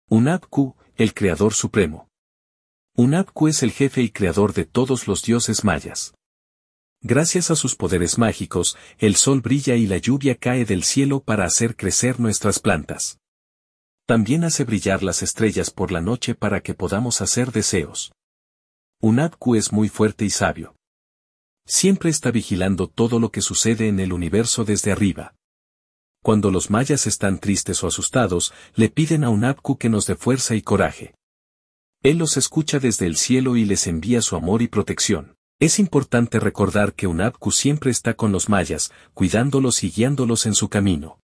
Hunabku, el creador supremo. Hunabku es el jefe y creador de todos los dioses mayas. Gracias a sus poderes mágicos, el sol brilla y la lluvia cae del cielo para hacer crecer nuestras plantas. También hace brillar las estrellas por la noche para que podamos hacer deseos. Hunabku es muy fuerte y sabio. Siempre está vigilando todo lo que sucede en el universo desde arriba. Cuando los mayas están tristes o asustados, le piden a Hunabku que nos dé fuerza y coraje. Él los escucha desde el cielo y les envía su amor y protección. Es importante recordar que Hunabku siempre está con los mayas, cuidándolos y guiándolos en su camino.